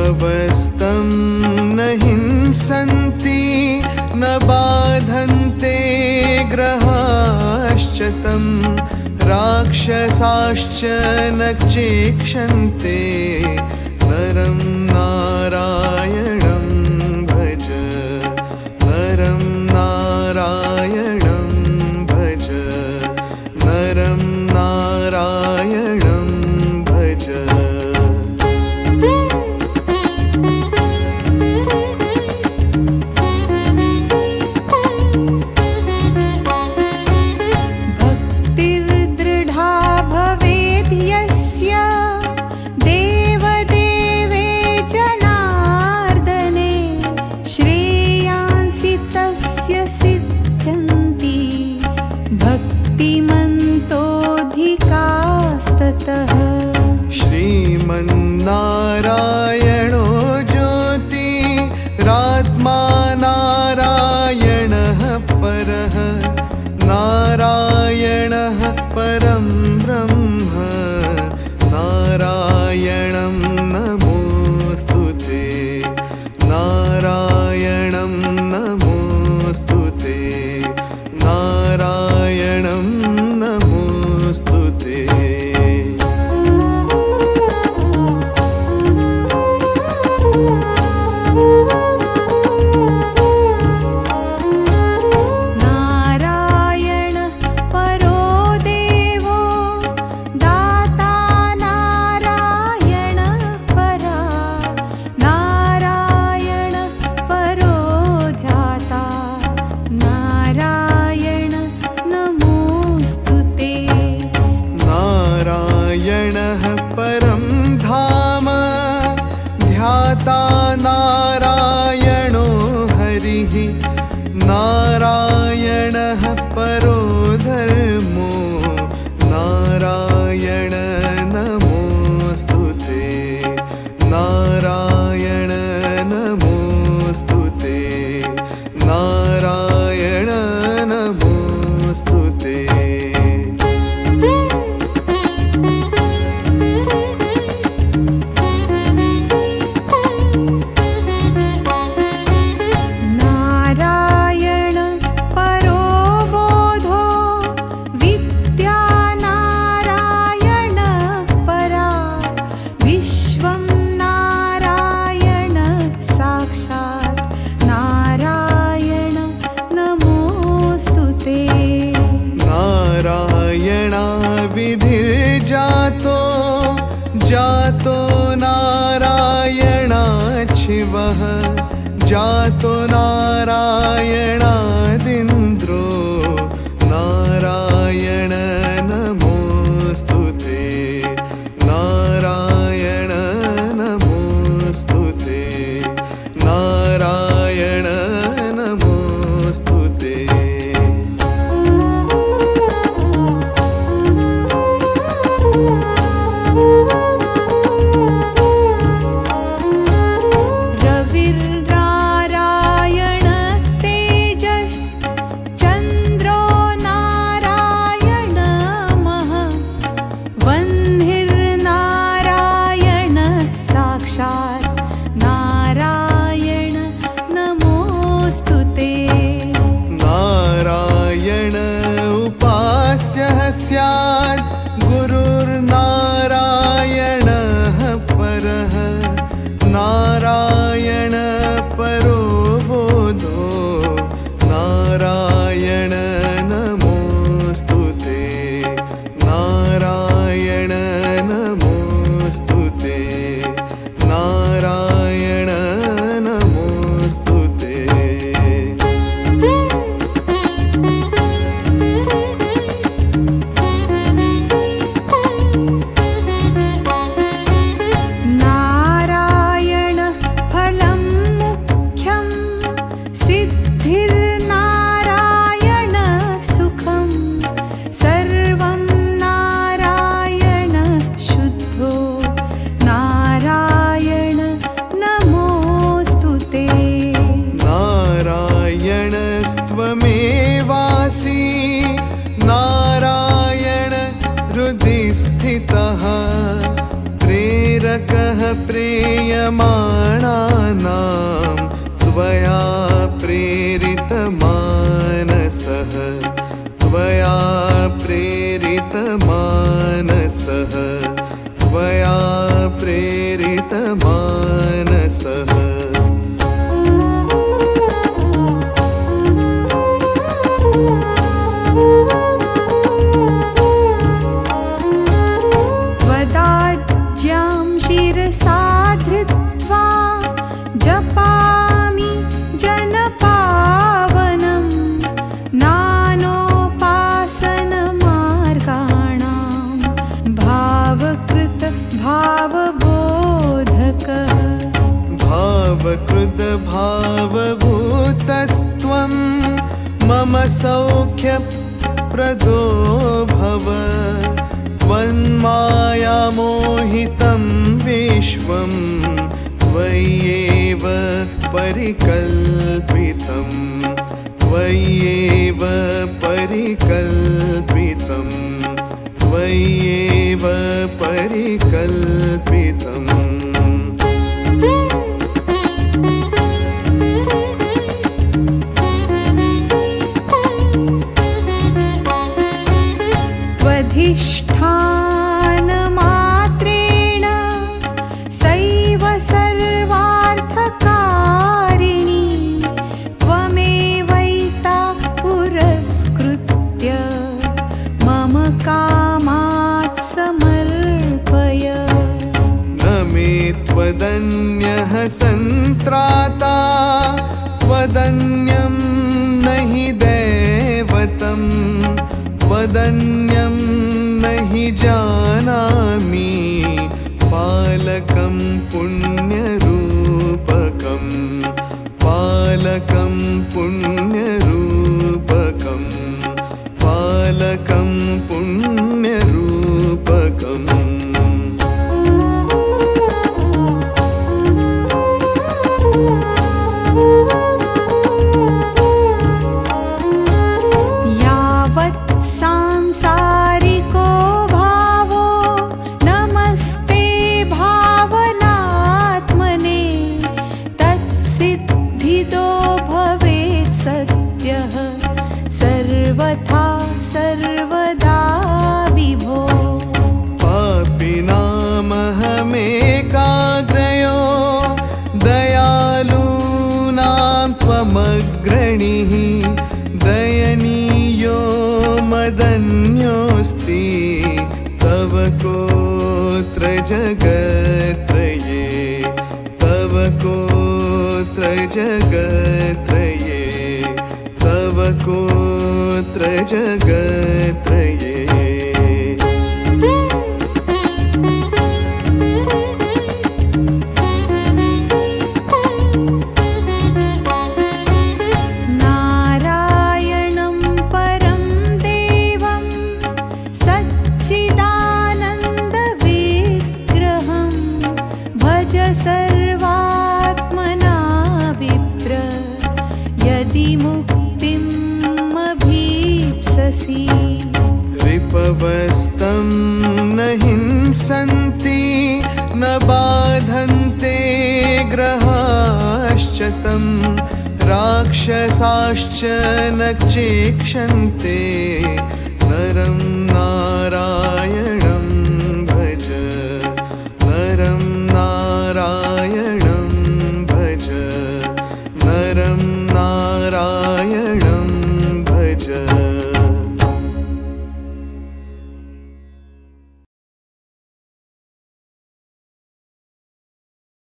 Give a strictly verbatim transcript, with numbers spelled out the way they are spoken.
अवस्थं न हिंसन्ति न बाधन्ते ग्रहाश्च तं राक्षसाश्च न चेक्षन्ते नरं नारायणं भज नरं नारायणं भज नरं नारायणं भज। भक्तिर्दृढा भवेद् यस्य देवदेवे जनार्दने श्रेयांसि तस्य सिद्ध्यन्ति भक्तिमन्तोऽधिकास्ततः। श्रीमन्नारायणो ज्योतिरात्मा नारायणः परः नारायणः परं ब्रह्म नारायणं नमोऽस्तु ते नारायणं नमोऽस्तु ते नारायणं नमोऽस्तु ते। नारायण परो देवो दाता नारायण परा नारायण परो ध्याता नारायण नमोऽस्तु ते। नारायणः परं धाम ध्याता नारायणो हरिः नारायणः परो धर्मो नारायण नमोऽस्तु ते नारायण नमोऽस्तु ते नारायण नमोऽस्तु ते। नारायण परो बोधो विद्या नारायण परा विश्वं नारायण साक्षात् नारायण नमोऽस्तु ते। नारायणा विधिर्जातो जातो नारायणाच्छिवः जातो नारायणादिन्द्रो नारायण नमोऽस्तु ते नारायण नमोऽस्तु ते नारायण नमोऽस्तु ते। रविर्नारायण तेजस् चन्द्रो नारायण महः वह्निर्नारायण साक्षात् प्रेरकः प्रेयमाणानां त्वया प्रेरितमानसः त्वया प्रेरितमानसः त्वया प्रेरितमानसः त्वदाज्ञां शिरसा धृत्वा जपामि जनपावनं नानोपासनमार्गाणां भावकृत भावबोधकः भावकृत भावभूतस्त्वं मम सौख्यप्रदो भव त्वन्मायामोहितं विश्वं त्वय्येव परिकल्पितं त्वय्येव परिकल्पितं त्वय्येव परिकल्पितम् त्वधिष्ठानमात्रेण सैव सर्वार्थकारिणी त्वमेवैता पुरस्कृत्य मम कामात् समर्पय न मे त्वदन्यः सन्त्राता त्वदन्यं न हि दैवतं त्वदन्यं न हि जानामि पालकं पुण्यरूपकं पालकं पुण्यरूपकं पालकं पुण्यरूपकम् यावत् सांसारिको भावो नमस्ते भावनात्मने तत्सिद्धिदो भवेत् सत्यः सर्वथा सर्वदा विभो पापिनामहमेकाग्रयो दयालूनां त्वमग्रणीः दयनीयो मदन्योऽस्ति तव कोऽत्र जगत्त्रये तव कोऽत्र जगत्त्रये तव कोऽत्र जगत्त्रये नारायणं परं देवं सच्चिदानन्दविग्रहं भज सर्वात्मना विप्र यदि मुक्तिमभीप्ससि रिपवस्तं न हिंसन्ति न बाधन्ते ग्रहाश्च तं राक्षसाश्च न चेक्षन्ते